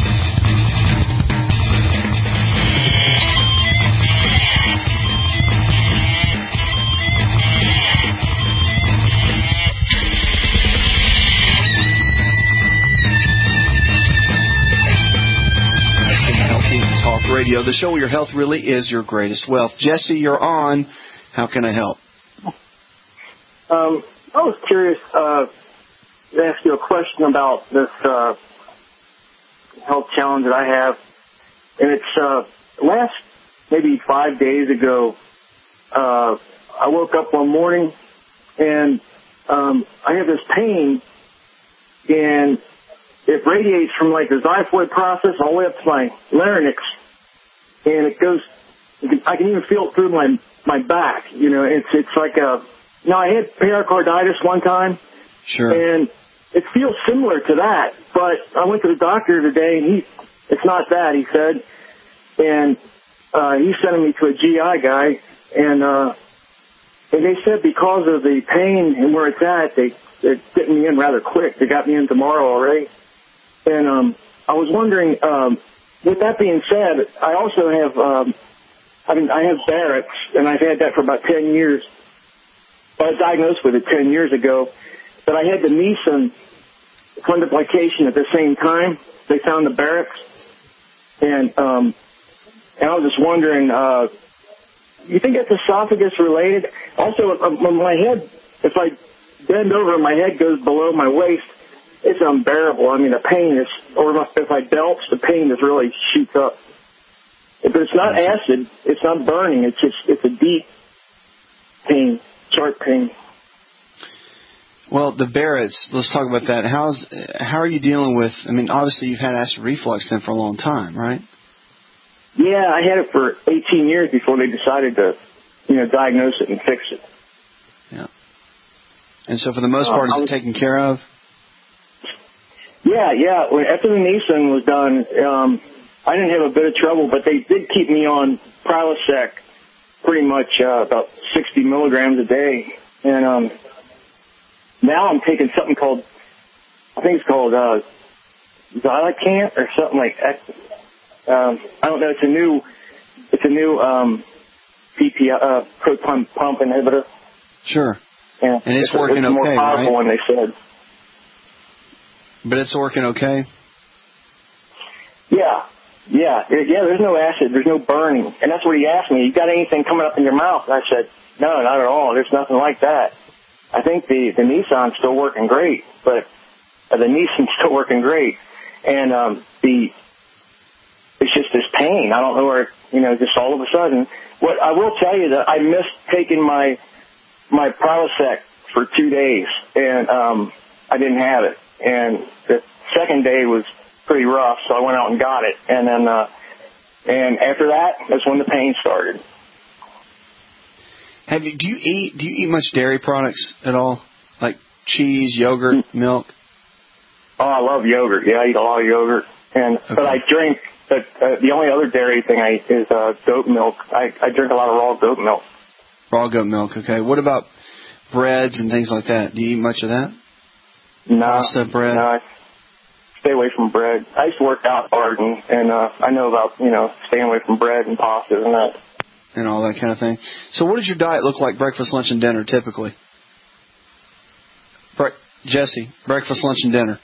[SPEAKER 3] Radio, the show where your health really is your greatest wealth. Jesse, you're on. How can I help?
[SPEAKER 11] I was curious to ask you a question about this health challenge that I have. And it's last maybe 5 days ago, I woke up one morning and I have this pain, and it radiates from like the xiphoid process all the way up to my larynx. And it goes, I can even feel it through my back. You know, it's like I had pericarditis one time.
[SPEAKER 3] Sure.
[SPEAKER 11] And it feels similar to that. But I went to the doctor today, and it's not that, he said. And he's sending me to a GI guy. And they said because of the pain and where it's at, they're getting me in rather quick. They got me in tomorrow already. And I was wondering, with that being said, I also have, I have Barrett's, and I've had that for about 10 years. I was diagnosed with it 10 years ago, but I had the Nissen fundoplication at the same time. They found the Barrett's, and I was just wondering, you think that's esophagus related? Also, my head, if I bend over, my head goes below my waist. It's unbearable. I mean, the pain is, or if I belch, the pain just really shoots up. But it's not acid. It's not burning. It's a deep pain, sharp pain.
[SPEAKER 3] Well, the Barrett's, let's talk about that. How are you dealing with, I mean, obviously you've had acid reflux then for a long time, right?
[SPEAKER 11] Yeah, I had it for 18 years before they decided to, diagnose it and fix it.
[SPEAKER 3] Yeah. And so for the most part, is it taken care of?
[SPEAKER 11] Yeah. After the Nissen was done, I didn't have a bit of trouble, but they did keep me on Prilosec pretty much about 60 milligrams a day. And now I'm taking something called, I think it's called Xylacant or something like that. I don't know. It's a new PPI, proton pump inhibitor.
[SPEAKER 3] Sure.
[SPEAKER 11] And
[SPEAKER 3] it's working
[SPEAKER 11] it's more
[SPEAKER 3] okay,
[SPEAKER 11] powerful
[SPEAKER 3] right?
[SPEAKER 11] than they said.
[SPEAKER 3] But it's working okay?
[SPEAKER 11] Yeah. There's no acid. There's no burning. And that's what he asked me. You got anything coming up in your mouth? And I said, no, not at all. There's nothing like that. I think the Nissan's still working great, but the Nissan's still working great. And it's just this pain. I don't know where, just all of a sudden. What I will tell you that I missed taking my Prilosec for 2 days, and I didn't have it. And the second day was pretty rough, so I went out and got it. And then, and after that, that's when the pain started.
[SPEAKER 3] Do you eat much dairy products at all? Like cheese, yogurt, milk?
[SPEAKER 11] Oh, I love yogurt. Yeah, I eat a lot of yogurt. But I drink, the only other dairy thing I eat is goat milk. I drink a lot of raw goat milk.
[SPEAKER 3] Raw goat milk, okay. What about breads and things like that? Do you eat much of that?
[SPEAKER 11] No.
[SPEAKER 3] Pasta, bread?
[SPEAKER 11] No, I stay away from bread. I used to work out hard, and I know about, staying away from bread and pasta and that.
[SPEAKER 3] And all that kind of thing. So what does your diet look like breakfast, lunch, and dinner typically? Jesse, breakfast, lunch, and dinner.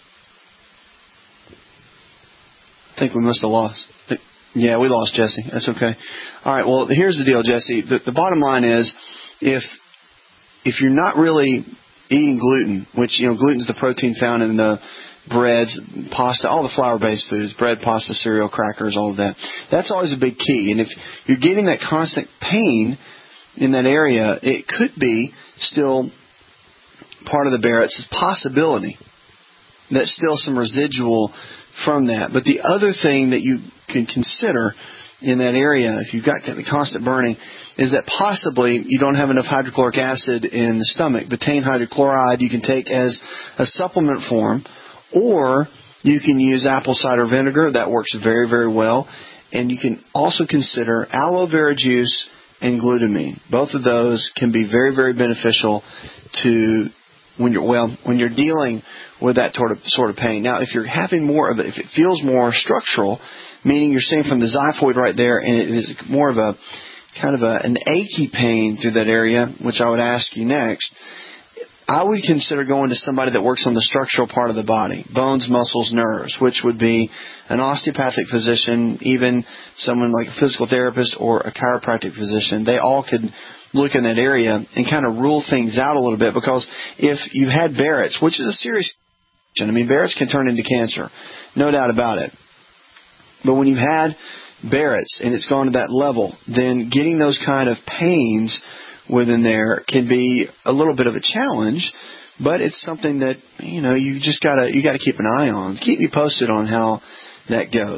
[SPEAKER 3] I think we must have lost. Yeah, we lost Jesse. That's okay. All right, well, here's the deal, Jesse. The bottom line is if you're not really eating gluten, which, gluten's the protein found in the breads, pasta, all the flour-based foods, bread, pasta, cereal, crackers, all of that. That's always a big key. And if you're getting that constant pain in that area, it could be still part of the Barrett's possibility. That's still some residual from that. But the other thing that you can consider in that area, if you've got the constant burning, is that possibly you don't have enough hydrochloric acid in the stomach. Betaine hydrochloride you can take as a supplement form, or you can use apple cider vinegar. That works very, very well. And you can also consider aloe vera juice and glutamine. Both of those can be very, very beneficial to when you're dealing with that sort of pain. Now, if you're having more of it, if it feels more structural, meaning you're seeing from the xiphoid right there, and it is more of a kind of an achy pain through that area, which I would ask you next, I would consider going to somebody that works on the structural part of the body, bones, muscles, nerves, which would be an osteopathic physician, even someone like a physical therapist or a chiropractic physician. They all could look in that area and kind of rule things out a little bit, because if you had Barrett's, which is a serious condition, Barrett's can turn into cancer, no doubt about it. But when you've had Barrett's and it's gone to that level, then getting those kind of pains within there can be a little bit of a challenge, but it's something that, you just gotta keep an eye on. Keep me posted on how that goes.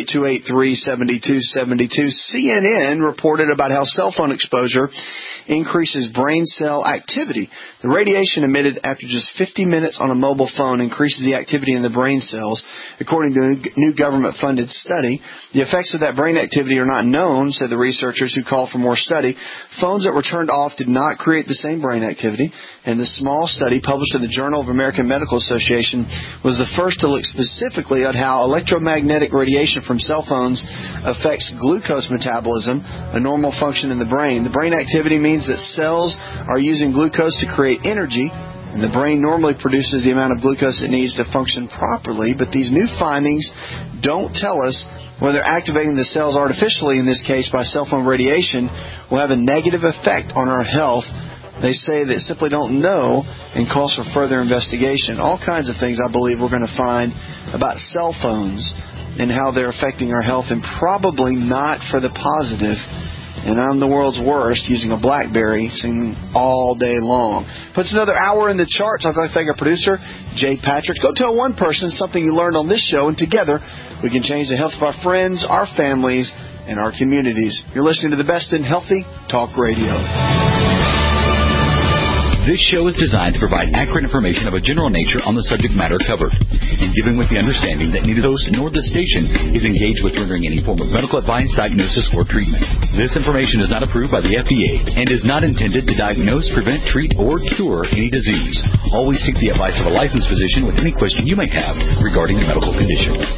[SPEAKER 3] 888-283-7272. CNN reported about how cell phone exposure increases brain cell activity. The radiation emitted after just 50 minutes on a mobile phone increases the activity in the brain cells. According to a new government-funded study, the effects of that brain activity are not known, said the researchers who called for more study. Phones that were turned off did not create the same brain activity, and the small study published in the Journal of American Medical Association was the first to look specifically at how electromagnetic radiation from cell phones affects glucose metabolism, a normal function in the brain. The brain activity means that cells are using glucose to create energy, and the brain normally produces the amount of glucose it needs to function properly. But these new findings don't tell us whether activating the cells artificially, in this case by cell phone radiation, will have a negative effect on our health. They say they simply don't know and calls for further investigation. All kinds of things I believe we're going to find about cell phones and how they're affecting our health, and probably not for the positive. And I'm the world's worst using a BlackBerry, singing all day long. Puts another hour in the charts. I'd like to thank our producer, Jay Patrick. Go tell one person something you learned on this show, and together we can change the health of our friends, our families, and our communities. You're listening to the best in healthy talk radio.
[SPEAKER 12] This show is designed to provide accurate information of a general nature on the subject matter covered, and given with the understanding that neither the host nor the station is engaged with rendering any form of medical advice, diagnosis, or treatment. This information is not approved by the FDA and is not intended to diagnose, prevent, treat, or cure any disease. Always seek the advice of a licensed physician with any question you may have regarding a medical condition.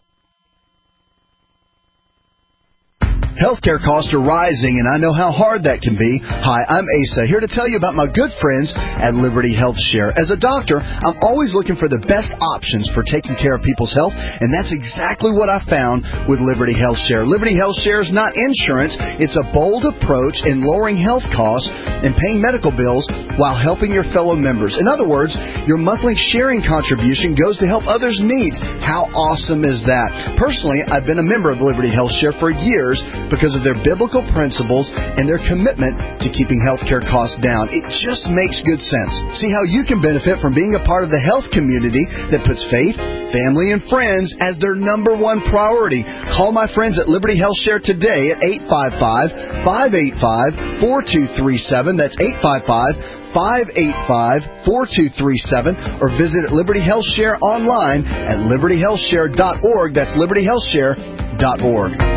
[SPEAKER 6] Healthcare costs are rising, and I know how hard that can be. Hi, I'm Asa, here to tell you about my good friends at Liberty Health Share. As a doctor, I'm always looking for the best options for taking care of people's health, and that's exactly what I found with Liberty Health Share. Liberty Health Share is not insurance. It's a bold approach in lowering health costs and paying medical bills while helping your fellow members. In other words, your monthly sharing contribution goes to help others' needs. How awesome is that? Personally, I've been a member of Liberty Health Share for years because of their biblical principles and their commitment to keeping healthcare costs down. It just makes good sense. See how you can benefit from being a part of the health community that puts faith, family, and friends as their number one priority. Call my friends at Liberty Health Share today at 855-585-4237. That's 855-585-4237, or visit Liberty Health Share online at libertyhealthshare.org. That's libertyhealthshare.org.